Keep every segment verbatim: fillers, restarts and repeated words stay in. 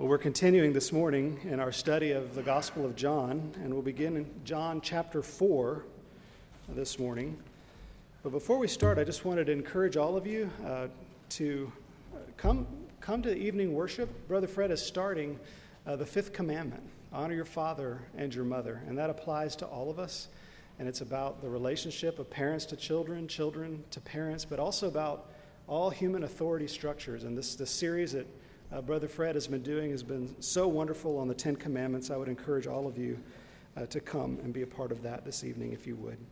Well, we're continuing this morning in our study of the Gospel of John, and we'll begin in John chapter four this morning. But before we start, I just wanted to encourage all of you uh, to come come to the evening worship. Brother Fred is starting uh, the fifth commandment, honor your father and your mother, and that applies to all of us. And it's about the relationship of parents to children, children to parents, but also about all human authority structures. And this, this series that uh, Brother Fred has been doing has been so wonderful on the Ten Commandments. I would encourage all of you uh, to come and be a part of that this evening if you would.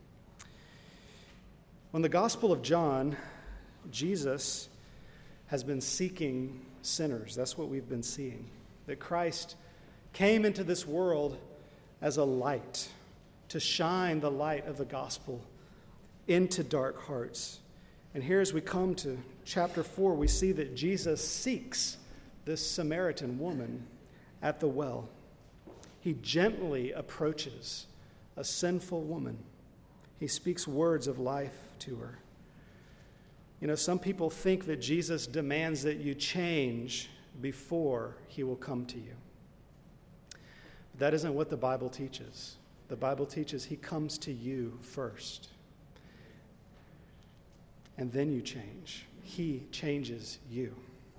On the Gospel of John, Jesus has been seeking sinners. That's what we've been seeing. That Christ came into this world as a light to shine the light of the gospel into dark hearts. And here as we come to chapter four, we see that Jesus seeks this Samaritan woman at the well. He gently approaches a sinful woman. He speaks words of life to her. You know, some people think that Jesus demands that you change before he will come to you. But that isn't what the Bible teaches. The Bible teaches he comes to you first. And then you change. He changes you.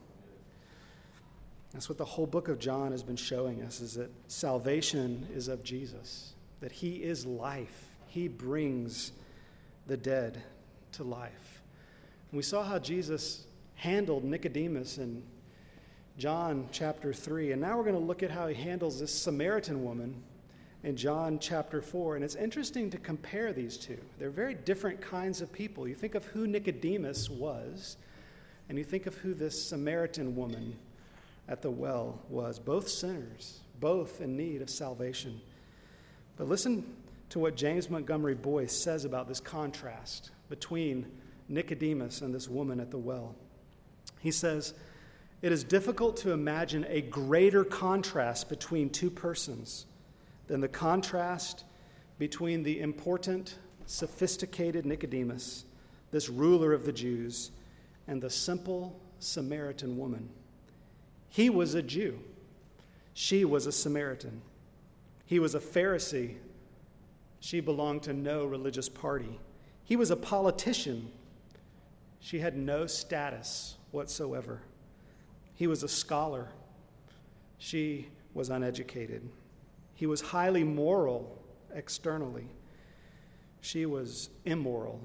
That's what the whole book of John has been showing us, is that salvation is of Jesus, that he is life. He brings the dead to life. And we saw how Jesus handled Nicodemus in John chapter three, and now we're going to look at how he handles this Samaritan woman in John chapter four. And it's interesting to compare these two. They're very different kinds of people. You think of who Nicodemus was, and you think of who this Samaritan woman at the well was. Both sinners, both in need of salvation. But listen to what James Montgomery Boyce says about this contrast between Nicodemus and this woman at the well. He says, "It is difficult to imagine a greater contrast between two persons than the contrast between the important, sophisticated Nicodemus, this ruler of the Jews, and the simple Samaritan woman. He was a Jew. She was a Samaritan. He was a Pharisee. She belonged to no religious party. He was a politician. She had no status whatsoever. He was a scholar. She was uneducated. He was highly moral externally. She was immoral.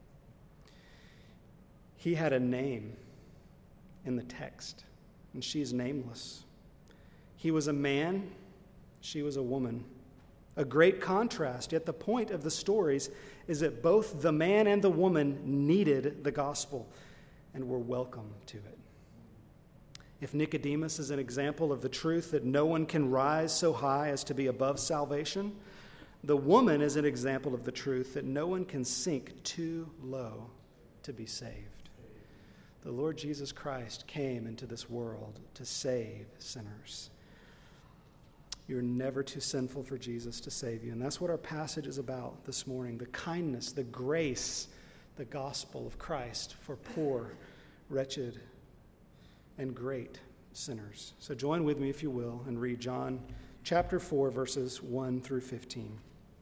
He had a name in the text, and she's nameless. He was a man. She was a woman. A great contrast, yet the point of the stories is that both the man and the woman needed the gospel and were welcome to it. If Nicodemus is an example of the truth that no one can rise so high as to be above salvation, the woman is an example of the truth that no one can sink too low to be saved. The Lord Jesus Christ came into this world to save sinners. You're never too sinful for Jesus to save you. And that's what our passage is about this morning. The kindness, the grace, the gospel of Christ for poor, wretched, and great sinners. So join with me, if you will, and read John chapter four, verses one through fifteen.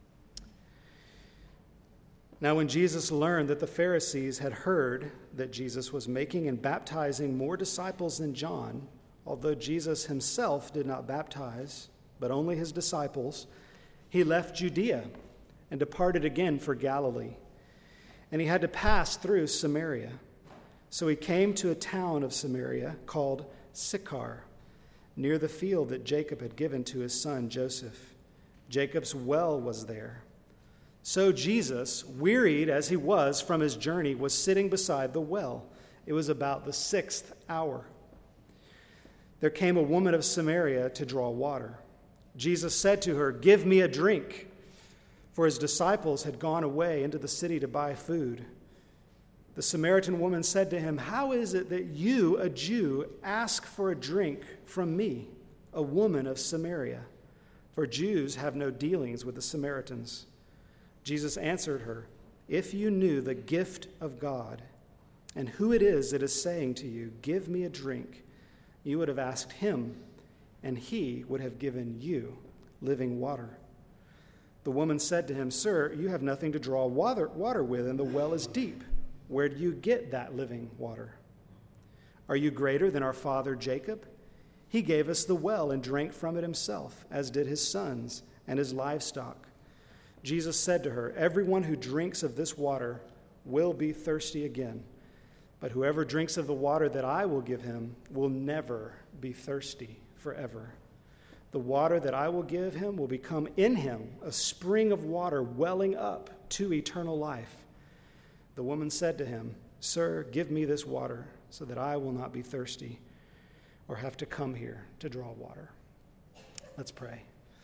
Now when Jesus learned that the Pharisees had heard that Jesus was making and baptizing more disciples than John, although Jesus himself did not baptize, but only his disciples, he left Judea and departed again for Galilee. And he had to pass through Samaria. So he came to a town of Samaria called Sychar, near the field that Jacob had given to his son Joseph. Jacob's well was there. So Jesus, wearied as he was from his journey, was sitting beside the well. It was about the sixth hour. There came a woman of Samaria to draw water. Jesus said to her, "Give me a drink," for his disciples had gone away into the city to buy food. The Samaritan woman said to him, "How is it that you, a Jew, ask for a drink from me, a woman of Samaria? For Jews have no dealings with the Samaritans." Jesus answered her, "If you knew the gift of God and who it is that is saying to you, 'Give me a drink,' you would have asked him, and he would have given you living water." The woman said to him, "Sir, you have nothing to draw water, water with, and the well is deep. Where do you get that living water? Are you greater than our father Jacob? He gave us the well and drank from it himself, as did his sons and his livestock." Jesus said to her, "Everyone who drinks of this water will be thirsty again. But whoever drinks of the water that I will give him will never be thirsty forever. The water that I will give him will become in him a spring of water welling up to eternal life." The woman said to him, "Sir, give me this water so that I will not be thirsty or have to come here to draw water." Let's pray.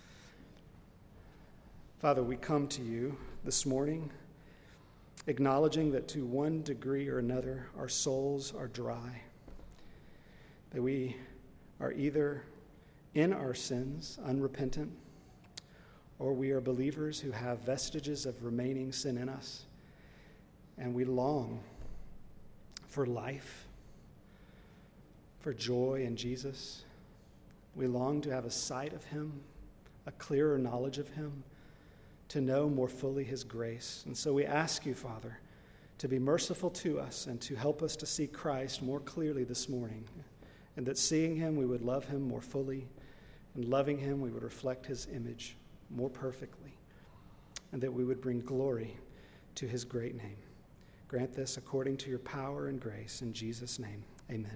Father, we come to you this morning acknowledging that to one degree or another our souls are dry, that we are either in our sins, unrepentant, or we are believers who have vestiges of remaining sin in us, and we long for life, for joy in Jesus. We long to have a sight of him, a clearer knowledge of him, to know more fully his grace. And so we ask you, Father, to be merciful to us and to help us to see Christ more clearly this morning, and that seeing him, we would love him more fully, and loving him, we would reflect his image more perfectly, and that we would bring glory to his great name. Grant this according to your power and grace. In Jesus' name, amen.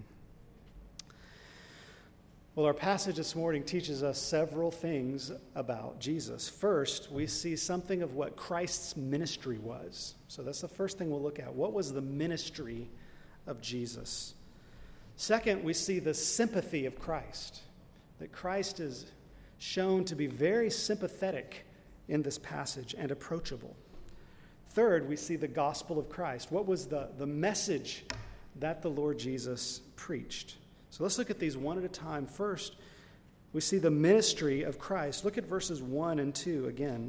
Well, our passage this morning teaches us several things about Jesus. First, we see something of what Christ's ministry was. So that's the first thing we'll look at. What was the ministry of Jesus? Second, we see the sympathy of Christ, that Christ is shown to be very sympathetic in this passage and approachable. Third, we see the gospel of Christ. What was the, the message that the Lord Jesus preached? So let's look at these one at a time. First, we see the ministry of Christ. Look at verses one and two again.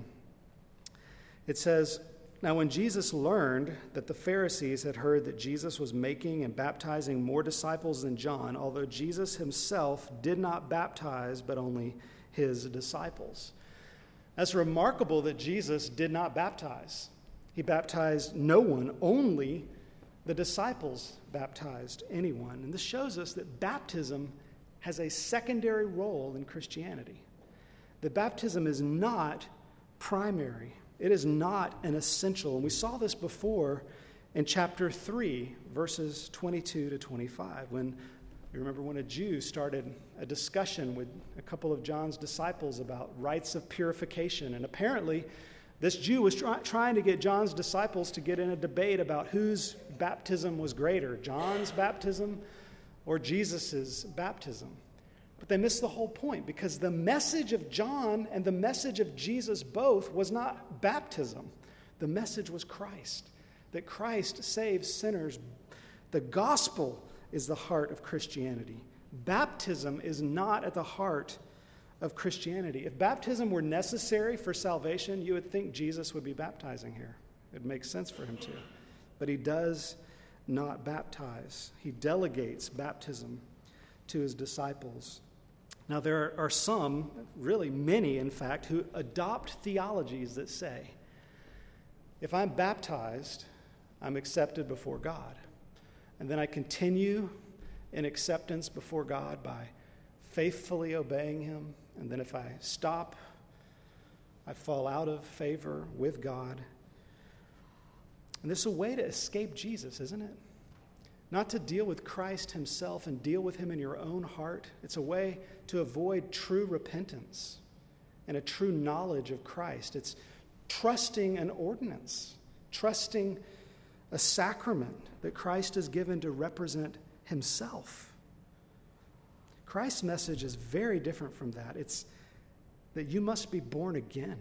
It says, "Now when Jesus learned that the Pharisees had heard that Jesus was making and baptizing more disciples than John, although Jesus himself did not baptize, but only his disciples." That's remarkable that Jesus did not baptize. He baptized no one, only the disciples baptized anyone. And this shows us that baptism has a secondary role in Christianity. That baptism is not primary. It is not an essential. And we saw this before in chapter three, verses twenty-two to twenty-five, when you remember when a Jew started a discussion with a couple of John's disciples about rites of purification. And apparently, this Jew was try- trying to get John's disciples to get in a debate about whose baptism was greater, John's baptism or Jesus' baptism. But they missed the whole point, because the message of John and the message of Jesus both was not baptism. The message was Christ, that Christ saves sinners. The gospel is the heart of Christianity. Baptism is not at the heart of Christianity. If baptism were necessary for salvation, you would think Jesus would be baptizing here. It makes sense for him to. But he does not baptize. He delegates baptism to his disciples. Now, there are some, really many, in fact, who adopt theologies that say, if I'm baptized, I'm accepted before God. And then I continue in acceptance before God by faithfully obeying him. And then if I stop, I fall out of favor with God. And this is a way to escape Jesus, isn't it? Not to deal with Christ himself and deal with him in your own heart. It's a way to avoid true repentance and a true knowledge of Christ. It's trusting an ordinance, trusting a sacrament that Christ has given to represent himself. Christ's message is very different from that. It's that you must be born again.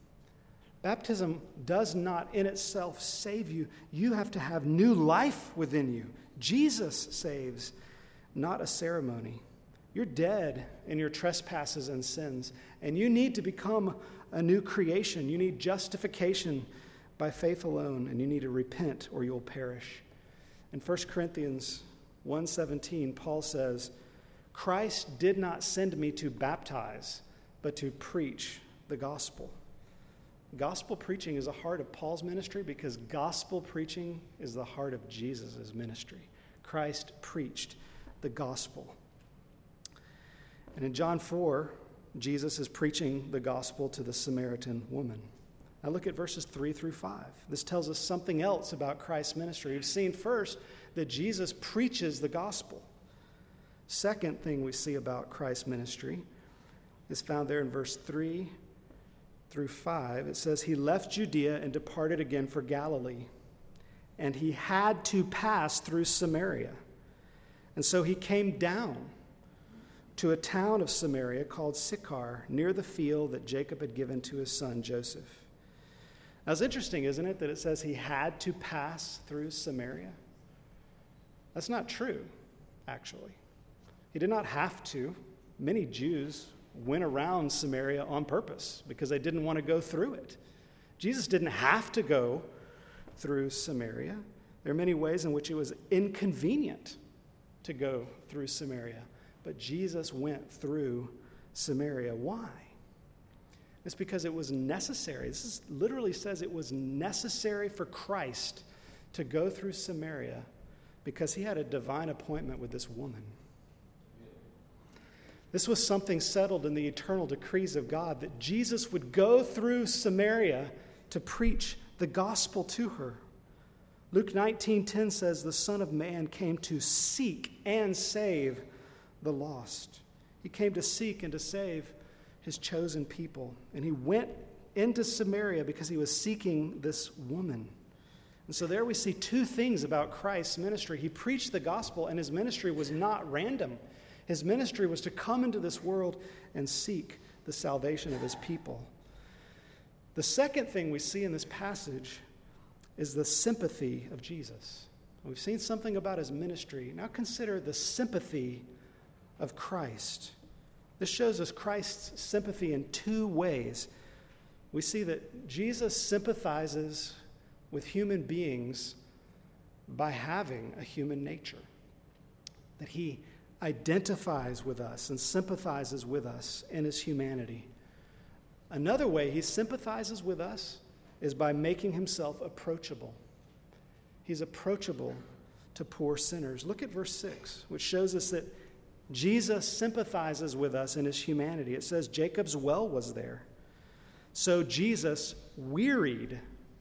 Baptism does not in itself save you. You have to have new life within you. Jesus saves, not a ceremony. You're dead in your trespasses and sins, and you need to become a new creation. You need justification by faith alone, and you need to repent or you'll perish. In First Corinthians one seventeen, Paul says, Christ did not send me to baptize, but to preach the gospel. Gospel preaching is the heart of Paul's ministry because gospel preaching is the heart of Jesus' ministry. Christ preached the gospel. And in John four, Jesus is preaching the gospel to the Samaritan woman. Now look at verses three through five. This tells us something else about Christ's ministry. We've seen first that Jesus preaches the gospel. Second thing we see about Christ's ministry is found there in verse three through five. It says, he left Judea and departed again for Galilee, and he had to pass through Samaria. And so he came down to a town of Samaria called Sychar, near the field that Jacob had given to his son Joseph. Now it's interesting, isn't it, that it says he had to pass through Samaria? That's not true, actually. He did not have to. Many Jews went around Samaria on purpose because they didn't want to go through it. Jesus didn't have to go through Samaria. There are many ways in which it was inconvenient to go through Samaria, but Jesus went through Samaria. Why? It's because it was necessary. This is, literally says it was necessary for Christ to go through Samaria because he had a divine appointment with this woman. This was something settled in the eternal decrees of God, that Jesus would go through Samaria to preach the gospel to her. Luke nineteen ten says, the Son of Man came to seek and save the lost. He came to seek and to save his chosen people. And he went into Samaria because he was seeking this woman. And so there we see two things about Christ's ministry. He preached the gospel, and his ministry was not random. His ministry was to come into this world and seek the salvation of his people. The second thing we see in this passage is the sympathy of Jesus. We've seen something about his ministry. Now consider the sympathy of Christ. This shows us Christ's sympathy in two ways. We see that Jesus sympathizes with human beings by having a human nature, that he identifies with us and sympathizes with us in his humanity. Another way he sympathizes with us is by making himself approachable. He's approachable to poor sinners. Look at verse six, which shows us that Jesus sympathizes with us in his humanity. It says, Jacob's well was there. So Jesus, wearied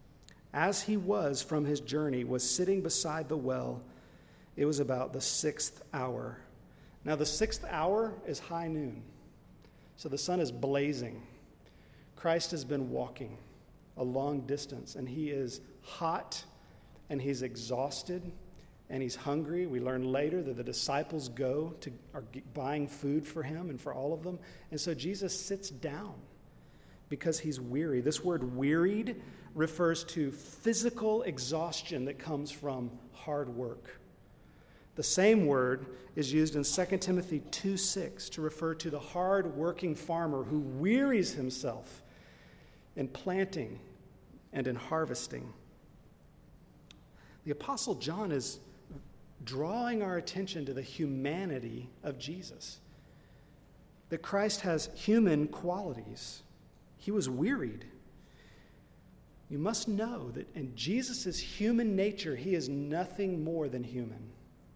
as he was from his journey, was sitting beside the well. It was about the sixth hour. Now, the sixth hour is high noon. So the sun is blazing. Christ has been walking a long distance, and he is hot, and he's exhausted, and he's hungry. We learn later that the disciples go to are buying food for him and for all of them. And so Jesus sits down because he's weary. This word wearied refers to physical exhaustion that comes from hard work. The same word is used in Second Timothy two six to refer to the hard-working farmer who wearies himself in planting and in harvesting. The Apostle John is drawing our attention to the humanity of Jesus, that Christ has human qualities. He was wearied. You must know that in Jesus' human nature, he is nothing more than human.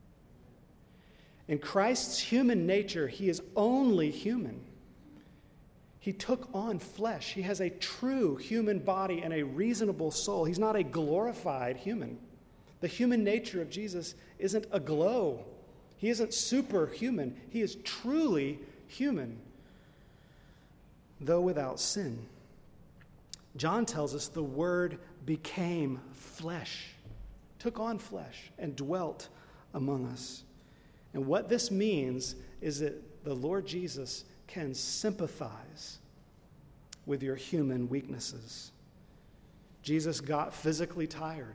In Christ's human nature, he is only human. He took on flesh. He has a true human body and a reasonable soul. He's not a glorified human. The human nature of Jesus isn't a glow. He isn't superhuman. He is truly human, though without sin. John tells us the Word became flesh, took on flesh, and dwelt among us. And what this means is that the Lord Jesus can sympathize with your human weaknesses. Jesus got physically tired.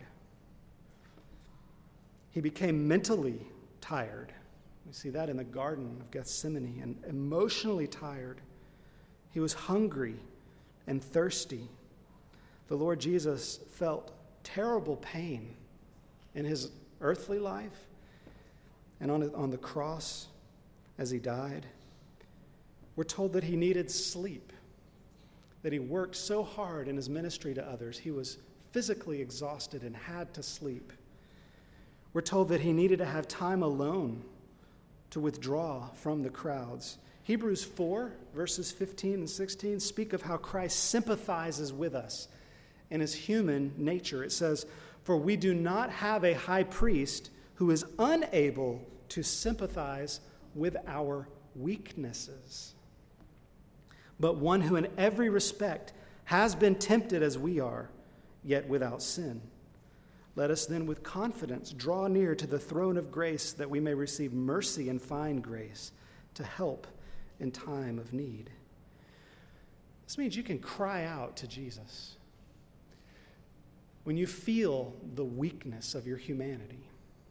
He became mentally tired. We see that in the Garden of Gethsemane, and emotionally tired. He was hungry and thirsty. The Lord Jesus felt terrible pain in his earthly life and on, on the cross. as he died. We're told that he needed sleep, that he worked so hard in his ministry to others, he was physically exhausted and had to sleep. We're told that he needed to have time alone to withdraw from the crowds. Hebrews four, verses fifteen and sixteen, speak of how Christ sympathizes with us in his human nature. It says, "For we do not have a high priest who is unable to sympathize with our weaknesses, but one who in every respect has been tempted as we are, yet without sin. Let us then with confidence draw near to the throne of grace that we may receive mercy and find grace to help in time of need." This means you can cry out to Jesus when you feel the weakness of your humanity.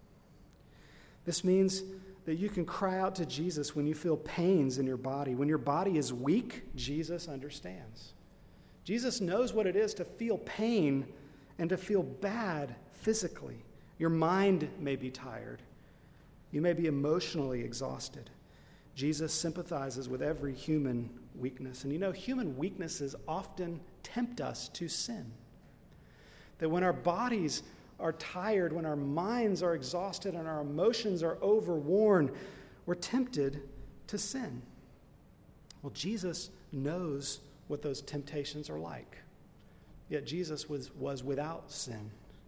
This means that you can cry out to Jesus when you feel pains in your body. When your body is weak, Jesus understands. Jesus knows what it is to feel pain and to feel bad physically. Your mind may be tired. You may be emotionally exhausted. Jesus sympathizes with every human weakness. And you know, human weaknesses often tempt us to sin. That when our bodies are tired, when our minds are exhausted and our emotions are overworn, we're tempted to sin. Well, Jesus knows what those temptations are like. Yet Jesus was, was without sin.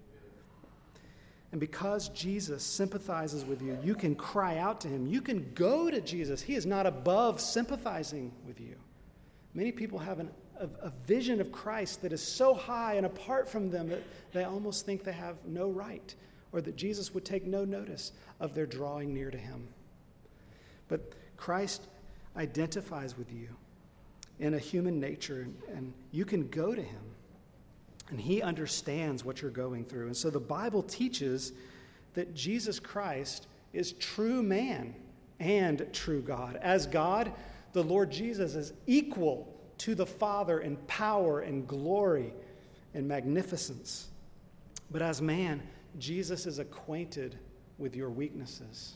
And because Jesus sympathizes with you, you can cry out to him. You can go to Jesus. He is not above sympathizing with you. Many people have an, a, a vision of Christ that is so high and apart from them that they almost think they have no right, or that Jesus would take no notice of their drawing near to him. But Christ identifies with you in a human nature, and, and you can go to him. And he understands what you're going through. And so the Bible teaches that Jesus Christ is true man and true God. As God, the Lord Jesus is equal to the Father in power and glory and magnificence. But as man, Jesus is acquainted with your weaknesses.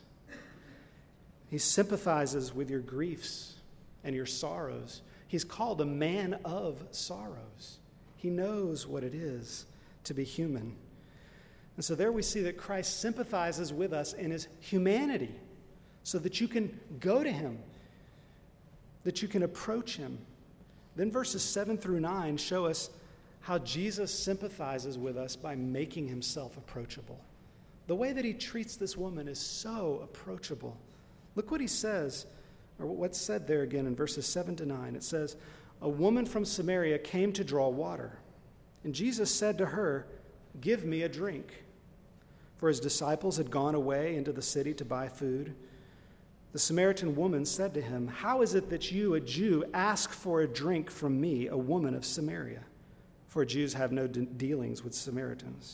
He sympathizes with your griefs and your sorrows. He's called a man of sorrows. He knows what it is to be human. And so there we see that Christ sympathizes with us in his humanity so that you can go to him, that you can approach him. Then verses seven through nine show us how Jesus sympathizes with us by making himself approachable. The way that he treats this woman is so approachable. Look what he says, or what's said there again in verses seven to nine. It says, "A woman from Samaria came to draw water, and Jesus said to her, 'Give me a drink.' For his disciples had gone away into the city to buy food. The Samaritan woman said to him, 'How is it that you, a Jew, ask for a drink from me, a woman of Samaria?' For Jews have no de- dealings with Samaritans."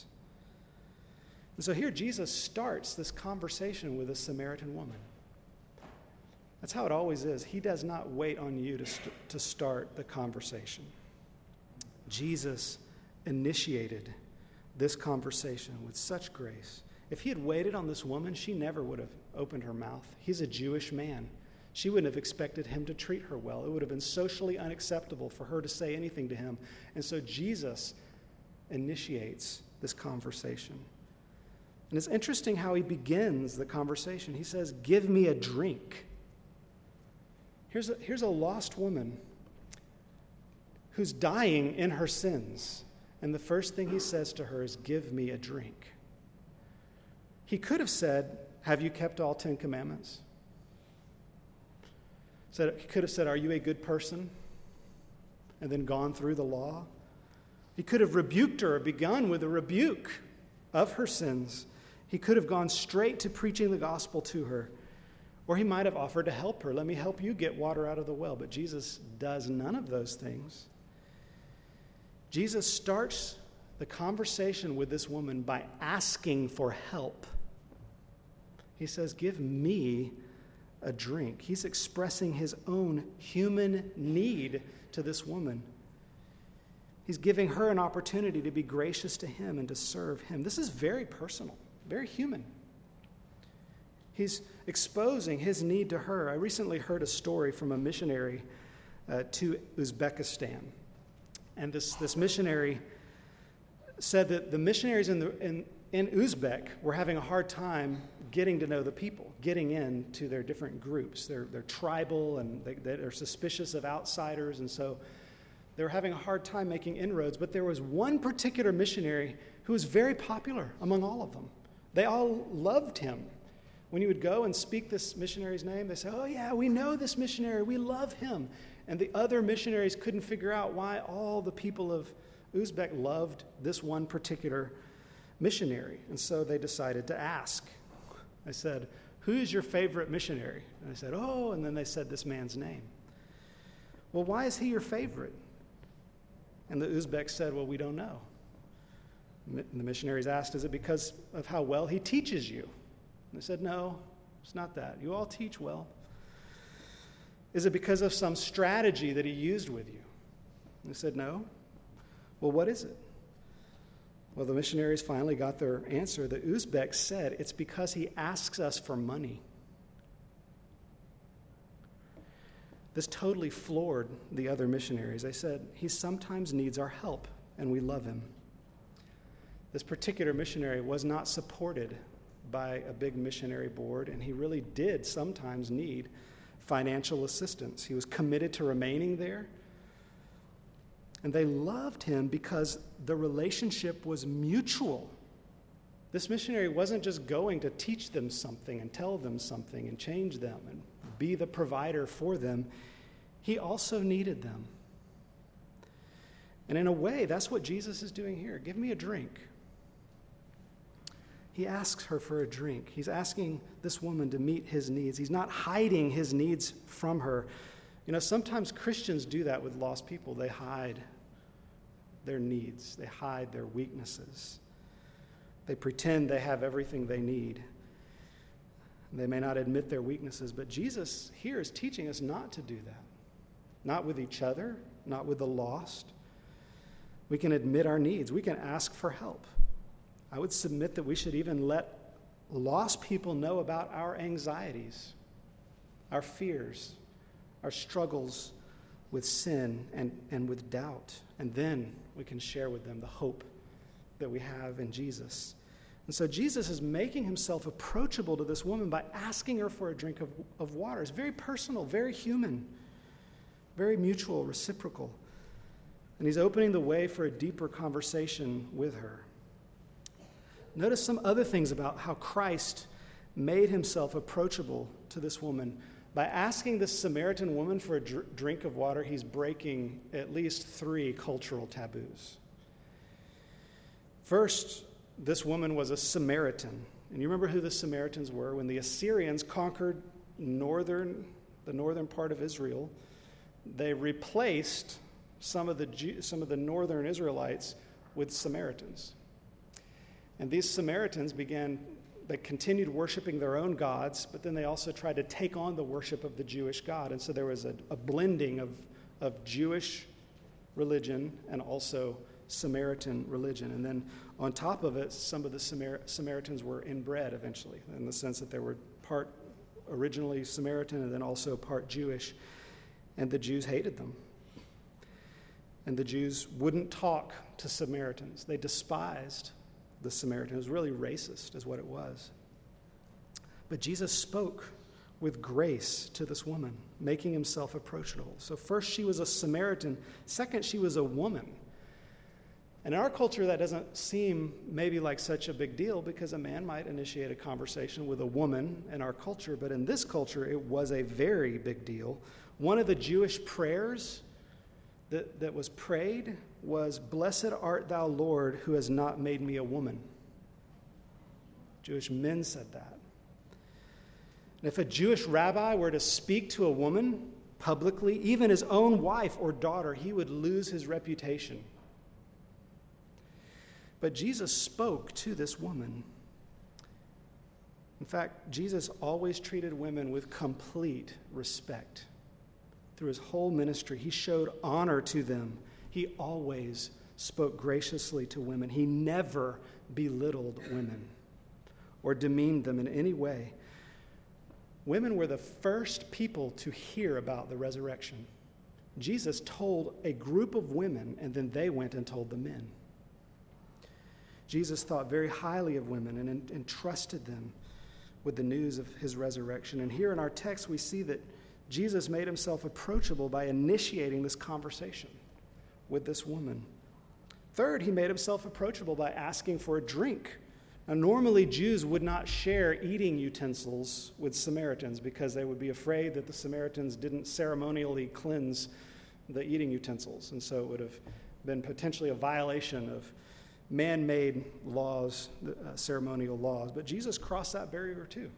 And so here Jesus starts this conversation with a Samaritan woman. That's how it always is. He does not wait on you to, st- to start the conversation. Jesus initiated this conversation with such grace. If he had waited on this woman, she never would have opened her mouth. He's a Jewish man. She wouldn't have expected him to treat her well. It would have been socially unacceptable for her to say anything to him. And so Jesus initiates this conversation. And it's interesting how he begins the conversation. He says, "Give me a drink." Here's a, here's a lost woman who's dying in her sins. And the first thing he says to her is, "Give me a drink." He could have said, "Have you kept all Ten Commandments?" So he could have said, "Are you a good person?" And then gone through the law. He could have rebuked her or begun with a rebuke of her sins. He could have gone straight to preaching the gospel to her. Or he might have offered to help her. "Let me help you get water out of the well." But Jesus does none of those things. Jesus starts the conversation with this woman by asking for help. He says, "Give me a drink." He's expressing his own human need to this woman. He's giving her an opportunity to be gracious to him and to serve him. This is very personal, very human. He's exposing his need to her. I recently heard a story from a missionary uh, to Uzbekistan. And this, this missionary said that the missionaries in, the, in, in Uzbek were having a hard time getting to know the people, getting into their different groups. They're, they're tribal, and they, they're suspicious of outsiders, and so they were having a hard time making inroads. But there was one particular missionary who was very popular among all of them. They all loved him. When you would go and speak this missionary's name, they say, "Oh yeah, we know this missionary, we love him." And the other missionaries couldn't figure out why all the people of Uzbek loved this one particular missionary. And so they decided to ask. They said, "Who is your favorite missionary?" And they said, "Oh," and then they said this man's name. "Well, why is he your favorite?" And the Uzbeks said, "Well, we don't know." And the missionaries asked, "Is it because of how well he teaches you?" And they said, "No, it's not that. You all teach well." "Is it because of some strategy that he used with you?" And they said, "No." "Well, what is it?" Well, the missionaries finally got their answer. The Uzbeks said, "It's because he asks us for money." This totally floored the other missionaries. They said, "He sometimes needs our help, and we love him." This particular missionary was not supported by a big missionary board, and he really did sometimes need financial assistance. He was committed to remaining there. And they loved him because the relationship was mutual. This missionary wasn't just going to teach them something and tell them something and change them and be the provider for them. He also needed them. And in a way, that's what Jesus is doing here. Give me a drink. He asks her for a drink. He's asking this woman to meet his needs. He's not hiding his needs from her. You know, sometimes Christians do that with lost people. They hide their needs. They hide their weaknesses. They pretend they have everything they need. They may not admit their weaknesses, but Jesus here is teaching us not to do that. Not with each other, not with the lost. We can admit our needs. We can ask for help. I would submit that we should even let lost people know about our anxieties, our fears, our struggles with sin and, and with doubt. And then we can share with them the hope that we have in Jesus. And so Jesus is making himself approachable to this woman by asking her for a drink of, of water. It's very personal, very human, very mutual, reciprocal. And he's opening the way for a deeper conversation with her. Notice some other things about how Christ made himself approachable to this woman. By asking this Samaritan woman for a dr- drink of water, he's breaking at least three cultural taboos. First, this woman was a Samaritan. And you remember who the Samaritans were? When the Assyrians conquered northern, the northern part of Israel, they replaced some of the Jew, some of the northern Israelites with Samaritans. And these Samaritans began, they continued worshiping their own gods, but then they also tried to take on the worship of the Jewish God. And so there was a, a blending of, of Jewish religion and also Samaritan religion. And then on top of it, some of the Samar- Samaritans were inbred eventually, in the sense that they were part originally Samaritan and then also part Jewish. And the Jews hated them. And the Jews wouldn't talk to Samaritans. They despised the Samaritan. It was really racist, is what it was. But Jesus spoke with grace to this woman, making himself approachable. So first, she was a Samaritan. Second, she was a woman. And in our culture, that doesn't seem maybe like such a big deal because a man might initiate a conversation with a woman in our culture. But in this culture, it was a very big deal. One of the Jewish prayers that, that was prayed was, "Blessed art thou, Lord, who has not made me a woman." Jewish men said that. And if a Jewish rabbi were to speak to a woman publicly, even his own wife or daughter, he would lose his reputation. But Jesus spoke to this woman. In fact, Jesus always treated women with complete respect. Through his whole ministry, he showed honor to them. He always spoke graciously to women. He never belittled women or demeaned them in any way. Women were the first people to hear about the resurrection. Jesus told a group of women, and then they went and told the men. Jesus thought very highly of women and entrusted them with the news of his resurrection. And here in our text, we see that Jesus made himself approachable by initiating this conversation with this woman. Third, he made himself approachable by asking for a drink. Now, normally, Jews would not share eating utensils with Samaritans because they would be afraid that the Samaritans didn't ceremonially cleanse the eating utensils. And so it would have been potentially a violation of man-made laws, uh, ceremonial laws. But Jesus crossed that barrier too,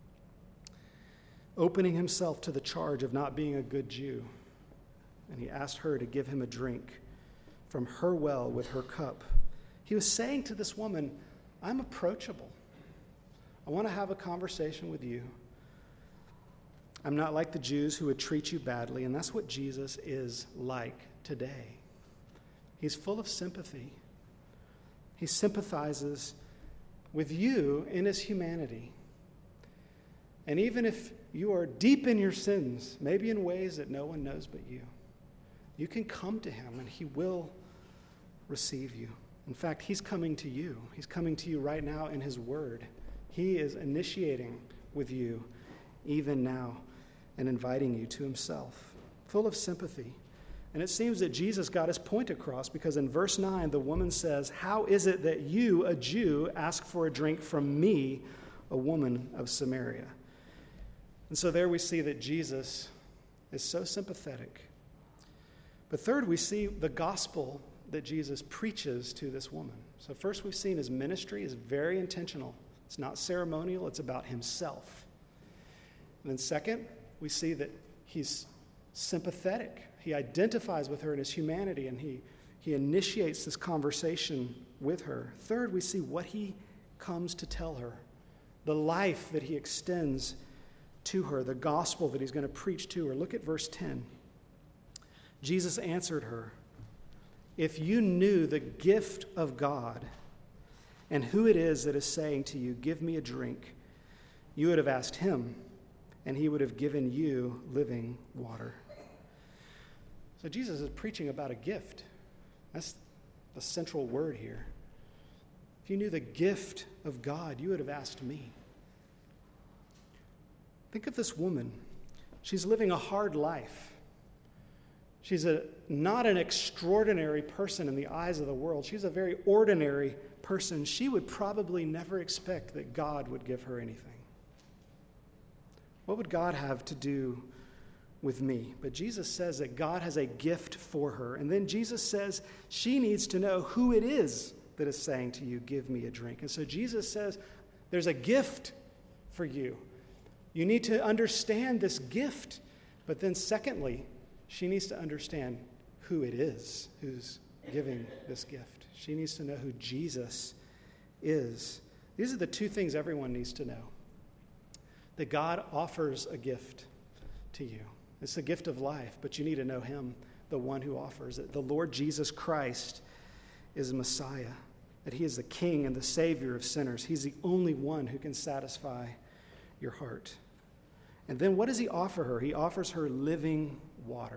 opening himself to the charge of not being a good Jew. And he asked her to give him a drink from her well with her cup. He was saying to this woman, I'm approachable. I want to have a conversation with you. I'm not like the Jews who would treat you badly, and that's what Jesus is like today. He's full of sympathy. He sympathizes with you in his humanity. And even if you are deep in your sins, maybe in ways that no one knows but you, you can come to him and he will receive you. In fact, he's coming to you. He's coming to you right now in his word. He is initiating with you even now and inviting you to himself, full of sympathy. And it seems that Jesus got his point across because in verse nine, the woman says, how is it that you, a Jew, ask for a drink from me, a woman of Samaria? And so there we see that Jesus is so sympathetic. But third, we see the gospel that Jesus preaches to this woman. So first we've seen his ministry is very intentional. It's not ceremonial, it's about himself. And then second, we see that he's sympathetic. He identifies with her in his humanity, and he, he initiates this conversation with her. Third, we see what he comes to tell her, the life that he extends to her, the gospel that he's going to preach to her. Look at verse ten. Jesus answered her, if you knew the gift of God and who it is that is saying to you, give me a drink, you would have asked him, and he would have given you living water. So Jesus is preaching about a gift. That's the central word here. If you knew the gift of God, you would have asked me. Think of this woman. She's living a hard life. She's a, not an extraordinary person in the eyes of the world. She's a very ordinary person. She would probably never expect that God would give her anything. What would God have to do with me? But Jesus says that God has a gift for her. And then Jesus says she needs to know who it is that is saying to you, give me a drink. And so Jesus says there's a gift for you. You need to understand this gift. But then secondly, she needs to understand who it is who's giving this gift. She needs to know who Jesus is. These are the two things everyone needs to know. That God offers a gift to you. It's the gift of life, but you need to know him, the one who offers it. The Lord Jesus Christ is Messiah, that he is the King and the Savior of sinners. He's the only one who can satisfy your heart. And then what does he offer her? He offers her living water.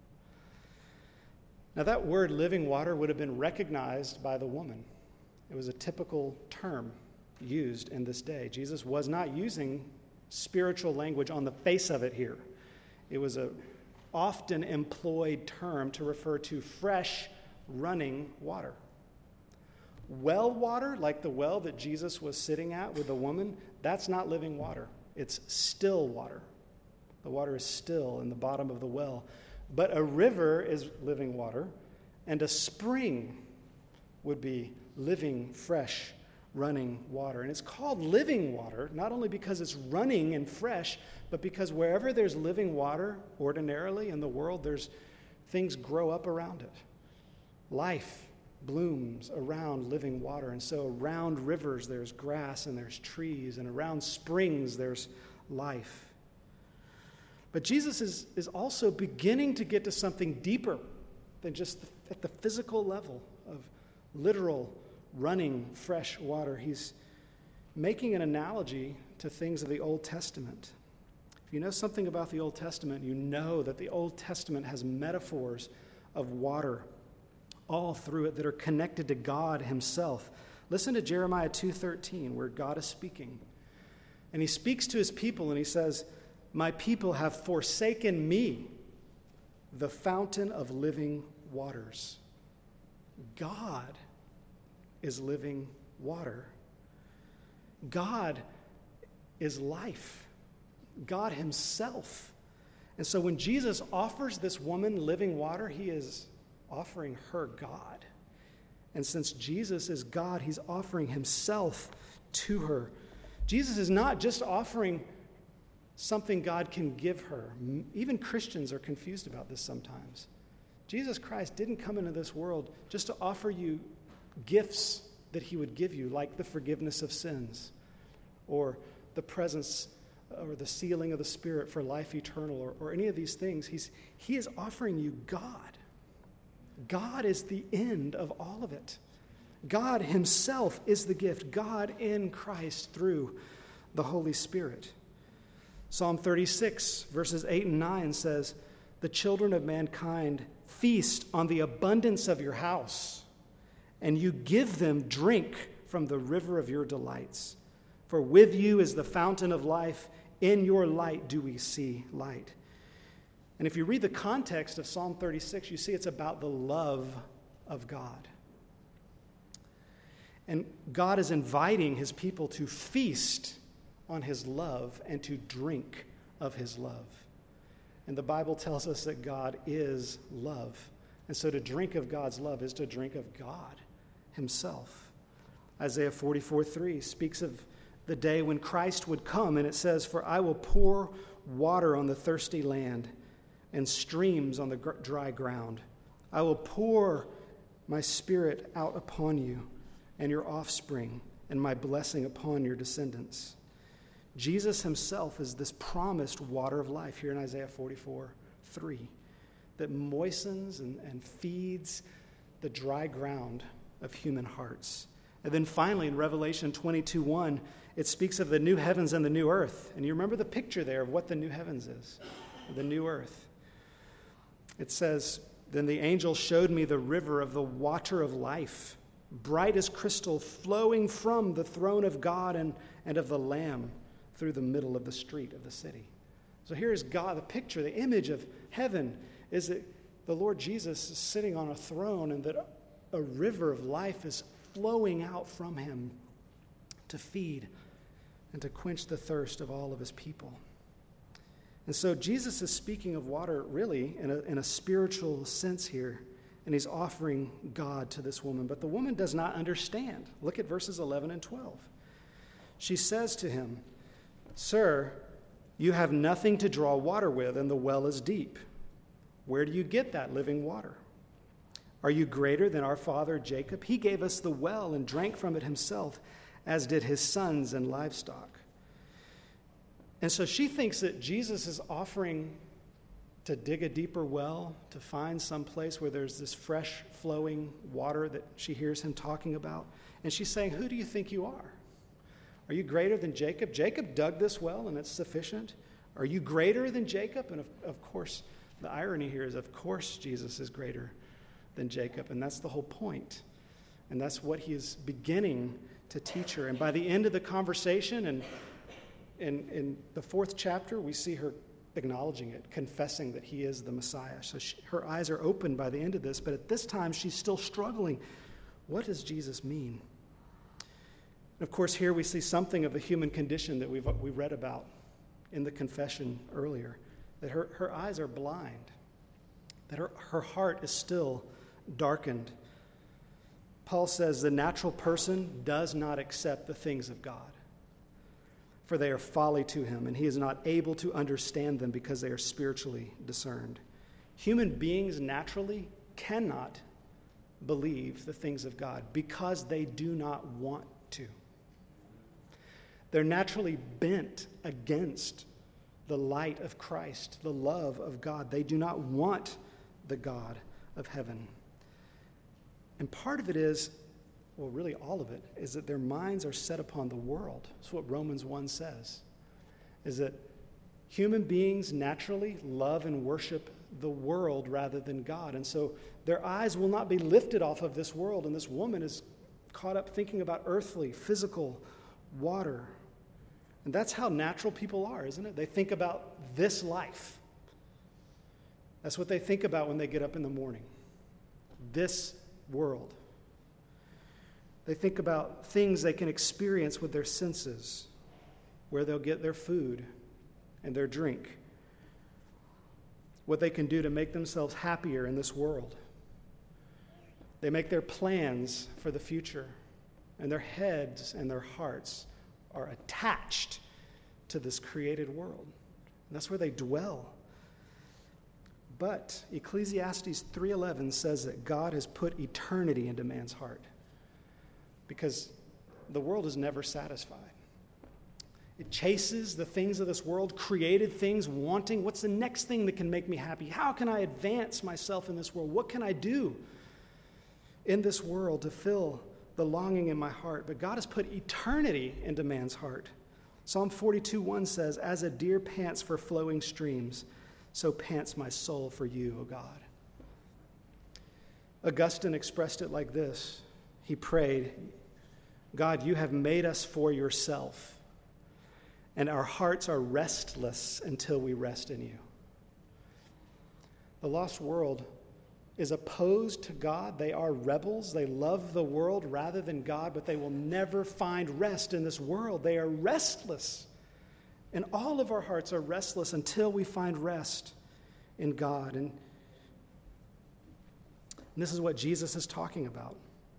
Now that word living water would have been recognized by the woman. It was a typical term used in this day. Jesus was not using spiritual language on the face of it here. It was a often employed term to refer to fresh running water. Well water, like the well that Jesus was sitting at with the woman, that's not living water. It's still water. The water is still in the bottom of the well. But a river is living water, and a spring would be living, fresh, running water. And it's called living water, not only because it's running and fresh, but because wherever there's living water, ordinarily in the world, there's things grow up around it. Life blooms around living water. And so around rivers, there's grass and there's trees, and around springs, there's life. But Jesus is, is also beginning to get to something deeper than just the, at the physical level of literal running fresh water. He's making an analogy to things of the Old Testament. If you know something about the Old Testament, you know that the Old Testament has metaphors of water all through it that are connected to God himself. Listen to Jeremiah two thirteen, where God is speaking. And he speaks to his people and he says, "My people have forsaken me, the fountain of living waters." God is living water. God is life. God himself. And so when Jesus offers this woman living water, he is offering her God. And since Jesus is God, he's offering himself to her. Jesus is not just offering something God can give her. Even Christians are confused about this sometimes. Jesus Christ didn't come into this world just to offer you gifts that he would give you, like the forgiveness of sins or the presence or the sealing of the Spirit for life eternal, or, or any of these things. He's, he is offering you God. God is the end of all of it. God himself is the gift. God in Christ through the Holy Spirit. Psalm thirty-six, verses eight and nine says, "The children of mankind feast on the abundance of your house, and you give them drink from the river of your delights. For with you is the fountain of life. In your light do we see light." And if you read the context of Psalm thirty-six, you see it's about the love of God. And God is inviting his people to feast on his love and to drink of his love. And the Bible tells us that God is love. And so to drink of God's love is to drink of God himself. Isaiah forty-four three speaks of the day when Christ would come, and it says, "For I will pour water on the thirsty land and streams on the gr- dry ground. I will pour my Spirit out upon you and your offspring, and my blessing upon your descendants." Jesus himself is this promised water of life here in Isaiah forty-four three that moistens and, and feeds the dry ground of human hearts. And then finally in Revelation twenty-two one, it speaks of the new heavens and the new earth. And you remember the picture there of what the new heavens is, the new earth. It says, "Then the angel showed me the river of the water of life, bright as crystal, flowing from the throne of God and, and of the Lamb through the middle of the street of the city." So here is God, the picture, the image of heaven is that the Lord Jesus is sitting on a throne and that a river of life is flowing out from him to feed and to quench the thirst of all of his people. And so Jesus is speaking of water really in a, in a spiritual sense here, and he's offering God to this woman. But the woman does not understand. Look at verses eleven and twelve. She says to him, "Sir, you have nothing to draw water with, and the well is deep. Where do you get that living water? Are you greater than our father Jacob? He gave us the well and drank from it himself, as did his sons and livestock." And so she thinks that Jesus is offering to dig a deeper well, to find some place where there's this fresh flowing water that she hears him talking about. And she's saying, "Who do you think you are? Are you greater than Jacob? Jacob dug this well and it's sufficient. Are you greater than Jacob?" And of, of course, the irony here is, of course, Jesus is greater than Jacob. And that's the whole point. And that's what he is beginning to teach her. And by the end of the conversation, and in, in the fourth chapter, we see her acknowledging it, confessing that he is the Messiah. So she, her eyes are opened by the end of this. But at this time, she's still struggling. What does Jesus mean? And of course, here we see something of the human condition that we've we read about in the confession earlier, that her, her eyes are blind, that her, her heart is still darkened. Paul says the natural person does not accept the things of God, for they are folly to him, and he is not able to understand them because they are spiritually discerned. Human beings naturally cannot believe the things of God because they do not want to. They're naturally bent against the light of Christ, the love of God. They do not want the God of heaven. And part of it is, well, really all of it, is that their minds are set upon the world. That's what Romans one says, is that Human beings naturally love and worship the world rather than God. And so their eyes will not be lifted off of this world. And this woman is caught up thinking about earthly, physical water. And that's how natural people are, isn't it? They think about this life. That's what they think about when they get up in the morning. This world. They think about things they can experience with their senses, where they'll get their food and their drink, what they can do to make themselves happier in this world. They make their plans for the future, and their heads and their hearts are attached to this created world. And that's where they dwell. But Ecclesiastes three eleven says that God has put eternity into man's heart, because the world is never satisfied. It chases the things of this world, created things, wanting, what's the next thing that can make me happy? How can I advance myself in this world? What can I do in this world to fill the longing in my heart? But God has put eternity into man's heart. Psalm forty-two one says, "As a deer pants for flowing streams, so pants my soul for you, O God." Augustine expressed it like this. He prayed, "God, you have made us for yourself, and our hearts are restless until we rest in you." The lost world is opposed to God. They are rebels. They love the world rather than God, but they will never find rest in this world. They are restless. And all of our hearts are restless until we find rest in God. And, and this is what Jesus is talking about.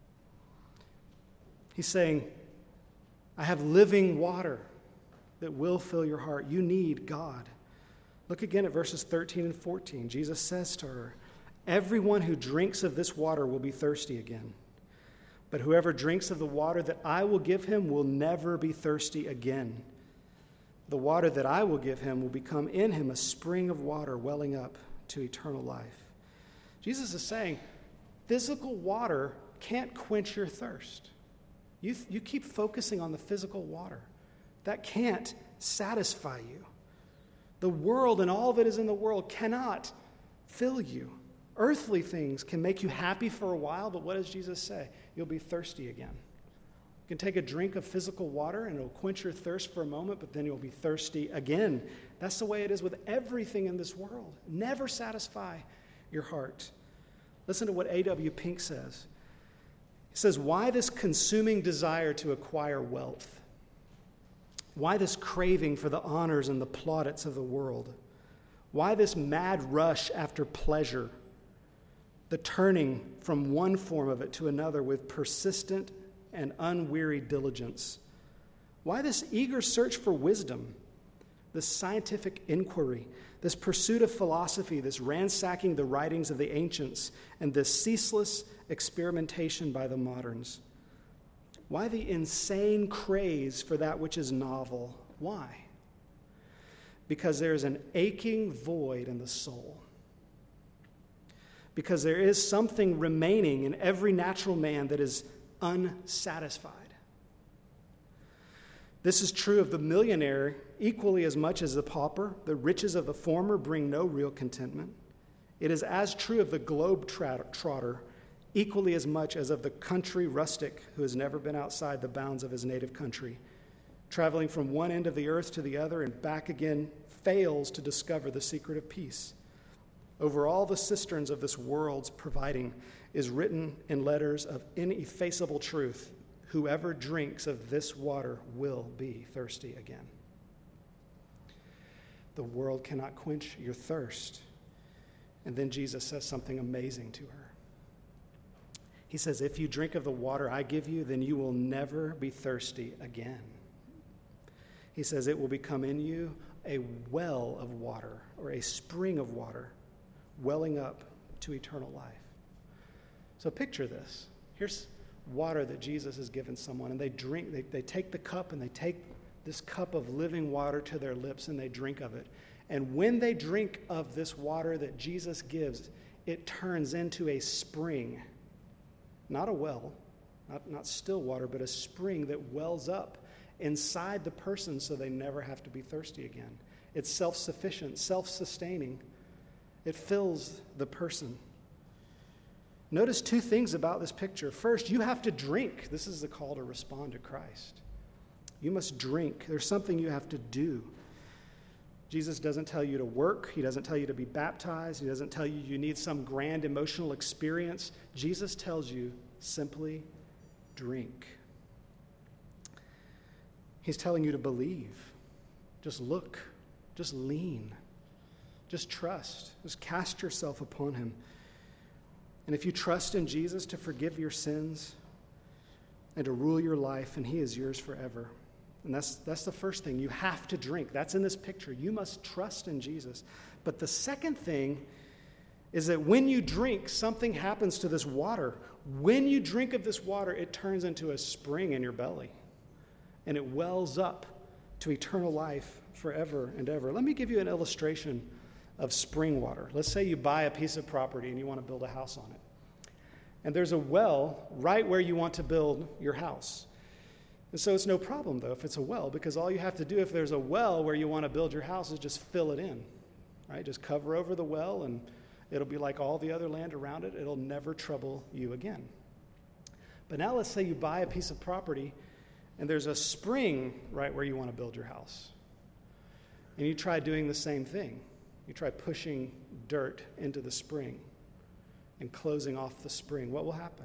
He's saying, I have living water that will fill your heart. You need God. Look again at verses thirteen and fourteen. Jesus says to her, "Everyone who drinks of this water will be thirsty again. But whoever drinks of the water that I will give him will never be thirsty again. The water that I will give him will become in him a spring of water welling up to eternal life." Jesus is saying, physical water can't quench your thirst. You, you keep focusing on the physical water. That can't satisfy you. The world and all that is in the world cannot fill you. Earthly things can make you happy for a while, but what does Jesus say? You'll be thirsty again. You can take a drink of physical water and it'll quench your thirst for a moment, but then you'll be thirsty again. That's the way it is with everything in this world. Never satisfy your heart. Listen to what A W Pink says. He says, "Why this consuming desire to acquire wealth? Why this craving for the honors and the plaudits of the world? Why this mad rush after pleasure? The turning from one form of it to another with persistent and unwearied diligence? Why this eager search for wisdom, this scientific inquiry, this pursuit of philosophy, this ransacking the writings of the ancients, and this ceaseless experimentation by the moderns? Why the insane craze for that which is novel? Why? Because there is an aching void in the soul. Because there is something remaining in every natural man that is unsatisfied. This is true of the millionaire equally as much as the pauper. The riches of the former bring no real contentment. It is as true of the globe-trotter equally as much as of the country rustic who has never been outside the bounds of his native country, traveling from one end of the earth to the other and back again, fails to discover the secret of peace. Over all the cisterns of this world's providing is written in letters of ineffaceable truth, whoever drinks of this water will be thirsty again. The world cannot quench your thirst. And then Jesus says something amazing to her. He says, if you drink of the water I give you, then you will never be thirsty again. He says it will become in you a well of water, or a spring of water, welling up to eternal life. So picture this. Here's water that Jesus has given someone, and they drink, they, they take the cup, and they take this cup of living water to their lips, and they drink of it. And when they drink of this water that Jesus gives, it turns into a spring. Not a well, not, not still water, but a spring that wells up inside the person so they never have to be thirsty again. It's self-sufficient, self-sustaining. It fills the person. Notice two things about this picture. First, you have to drink. This is the call to respond to Christ. You must drink. There's something you have to do. Jesus doesn't tell you to work. He doesn't tell you to be baptized. He doesn't tell you you need some grand emotional experience. Jesus tells you simply drink. He's telling you to believe. Just look. Just lean. Just trust. Just cast yourself upon him. And if you trust in Jesus to forgive your sins and to rule your life, and he is yours forever. And that's that's the first thing. You have to drink. That's in this picture. You must trust in Jesus. But the second thing is that when you drink, something happens to this water. When you drink of this water, it turns into a spring in your belly. And it wells up to eternal life forever and ever. Let me give you an illustration of spring water. Let's say you buy a piece of property and you want to build a house on it. And there's a well right where you want to build your house. And so it's no problem, though, if it's a well, because all you have to do if there's a well where you want to build your house is just fill it in, right? Just cover over the well, and it'll be like all the other land around it. It'll never trouble you again. But now let's say you buy a piece of property, and there's a spring right where you want to build your house. And you try doing the same thing. You try pushing dirt into the spring and closing off the spring. What will happen?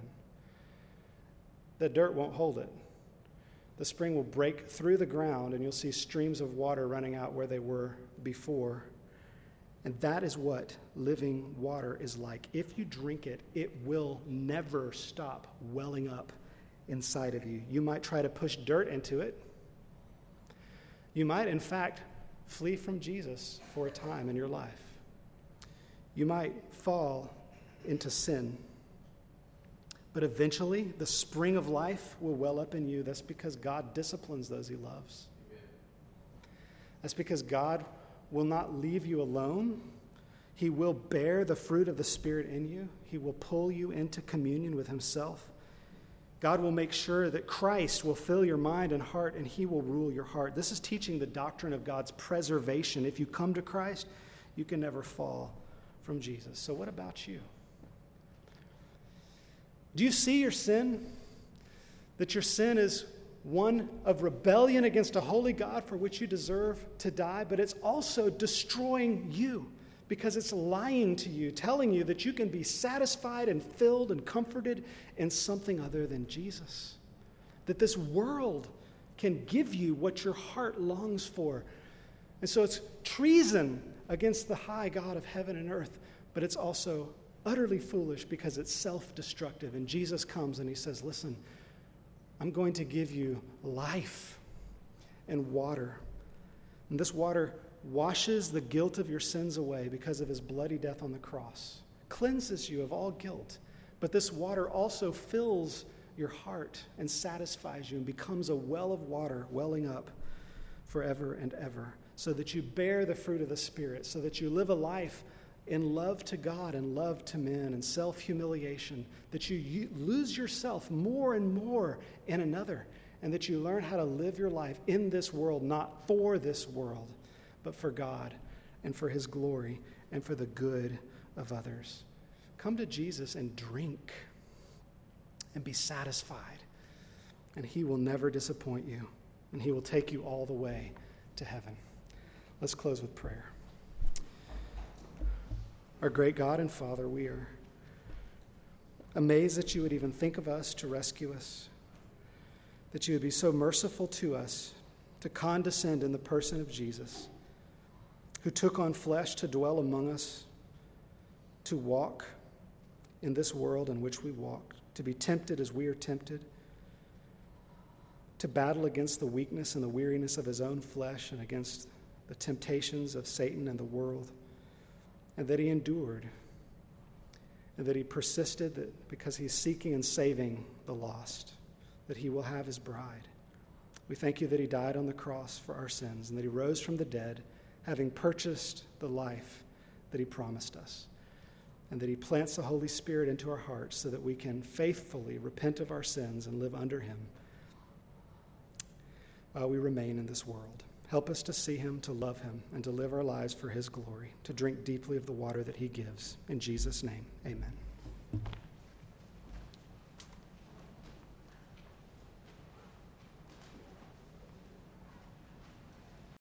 The dirt won't hold it. The spring will break through the ground, and you'll see streams of water running out where they were before. And that is what living water is like. If you drink it, it will never stop welling up inside of you. You might try to push dirt into it. You might, in fact, flee from Jesus for a time in your life. You might fall into sin. But eventually, the spring of life will well up in you. That's because God disciplines those he loves. That's because God will not leave you alone. He will bear the fruit of the Spirit in you. He will pull you into communion with himself. God will make sure that Christ will fill your mind and heart, and he will rule your heart. This is teaching the doctrine of God's preservation. If you come to Christ, you can never fall from Jesus. So what about you? Do you see your sin? That your sin is one of rebellion against a holy God for which you deserve to die, but it's also destroying you because it's lying to you, telling you that you can be satisfied and filled and comforted in something other than Jesus. That this world can give you what your heart longs for. And so it's treason against the high God of heaven and earth, but it's also utterly foolish because it's self-destructive. And Jesus comes and he says, listen, I'm going to give you life and water. And this water washes the guilt of your sins away because of his bloody death on the cross, cleanses you of all guilt. But this water also fills your heart and satisfies you and becomes a well of water welling up forever and ever, so that you bear the fruit of the Spirit, so that you live a life in love to God and love to men and self-humiliation, that you, you lose yourself more and more in another, and that you learn how to live your life in this world, not for this world, but for God and for his glory and for the good of others. Come to Jesus and drink and be satisfied, and he will never disappoint you, and he will take you all the way to heaven. Let's close with prayer. Our great God and Father, we are amazed that you would even think of us to rescue us, that you would be so merciful to us to condescend in the person of Jesus, who took on flesh to dwell among us, to walk in this world in which we walk, to be tempted as we are tempted, to battle against the weakness and the weariness of his own flesh and against the temptations of Satan and the world. And that he endured, and that he persisted that because he's seeking and saving the lost, that he will have his bride. We thank you that he died on the cross for our sins, and that he rose from the dead, having purchased the life that he promised us, and that he plants the Holy Spirit into our hearts so that we can faithfully repent of our sins and live under him. while we remain in this world. Help us to see him, to love him, and to live our lives for his glory, to drink deeply of the water that he gives. In Jesus' name, amen.